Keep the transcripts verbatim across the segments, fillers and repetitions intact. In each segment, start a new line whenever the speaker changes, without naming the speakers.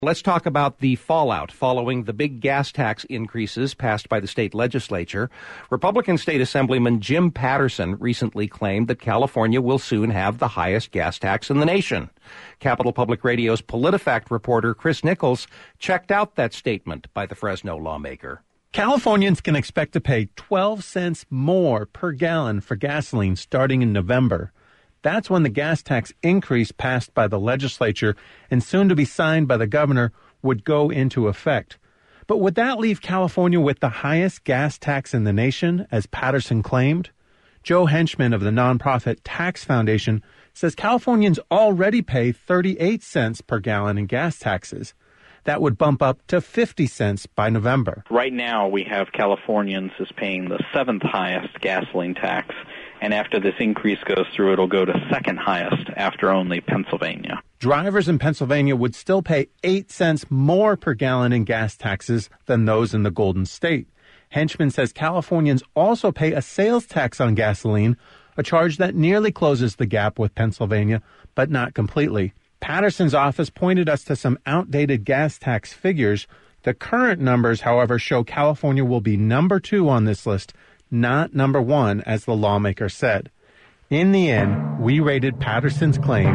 Let's talk about the fallout following the big gas tax increases passed by the state legislature. Republican State Assemblyman Jim Patterson recently claimed that California will soon have the highest gas tax in the nation. Capital Public Radio's PolitiFact reporter Chris Nichols checked out that statement by the Fresno lawmaker.
Californians can expect to pay twelve cents more per gallon for gasoline starting in November. That's when the gas tax increase passed by the legislature and soon to be signed by the governor would go into effect. But would that leave California with the highest gas tax in the nation, as Patterson claimed? Joe Henchman of the nonprofit Tax Foundation says Californians already pay thirty-eight cents per gallon in gas taxes. That would bump up to fifty cents by November.
Right now, we have Californians as paying the seventh highest gasoline tax. And after this increase goes through, it'll go to second highest after only Pennsylvania.
Drivers in Pennsylvania would still pay eight cents more per gallon in gas taxes than those in the Golden State. Henchman says Californians also pay a sales tax on gasoline, a charge that nearly closes the gap with Pennsylvania, but not completely. Patterson's office pointed us to some outdated gas tax figures. The current numbers, however, show California will be number two on this list, not number one, as the lawmaker said. In the end, we rated Patterson's claim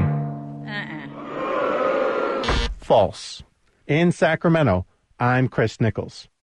uh-uh. false. In Sacramento, I'm Chris Nichols.